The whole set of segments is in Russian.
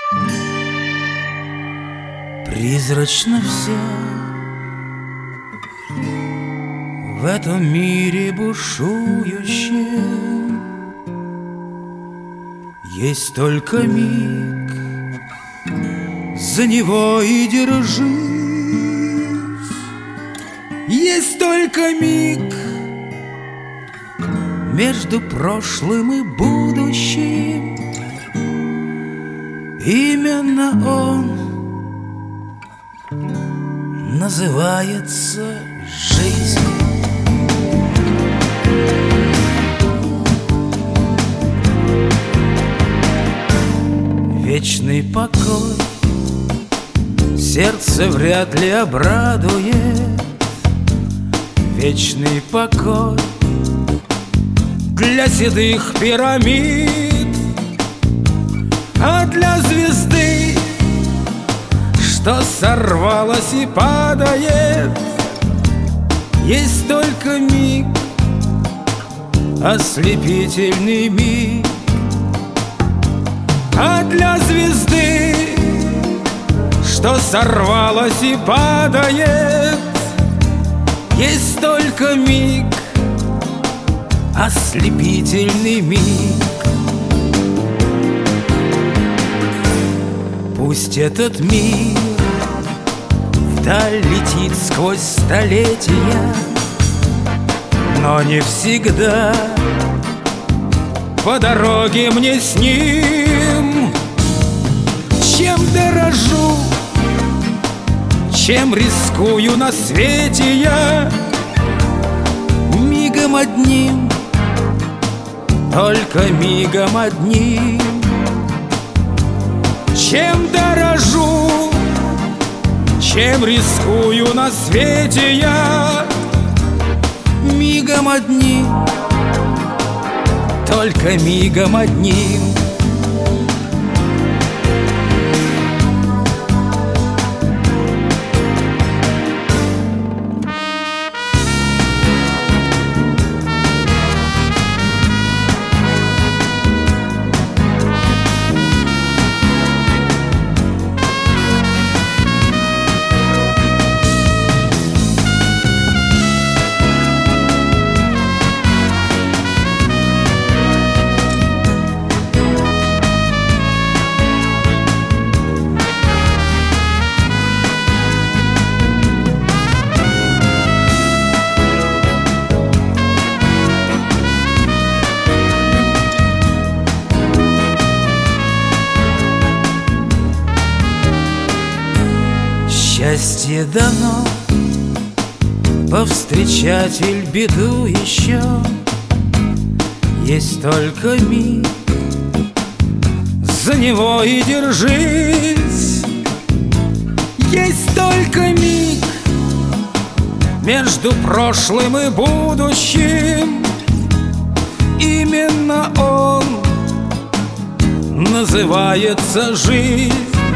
Призрачно все в этом мире бушующем. Есть только миг, за него и держись. Есть только миг между прошлым и будущим. Именно он называется жизнь. Вечный покой сердце вряд ли обрадует. Вечный покой для седых пирамид, а для звезды, что сорвалась и падает, есть только миг, ослепительный миг. А для звезды, что сорвалась и падает, есть только миг, ослепительный миг. Пусть этот мир вдаль летит сквозь столетия, но не всегда по дороге мне с ним. Чем дорожу, чем рискую на свете я, мигом одним, только мигом одним. Чем дорожу, чем рискую на свете я, мигом одним, только мигом одним. Счастье дано повстречать иль беду еще. Есть только миг, за него и держись. Есть только миг между прошлым и будущим. Именно он называется жизнь.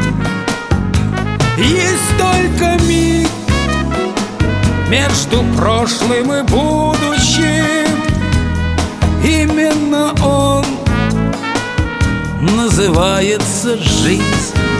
Есть только миг между прошлым и будущим. Именно он называется жизнь.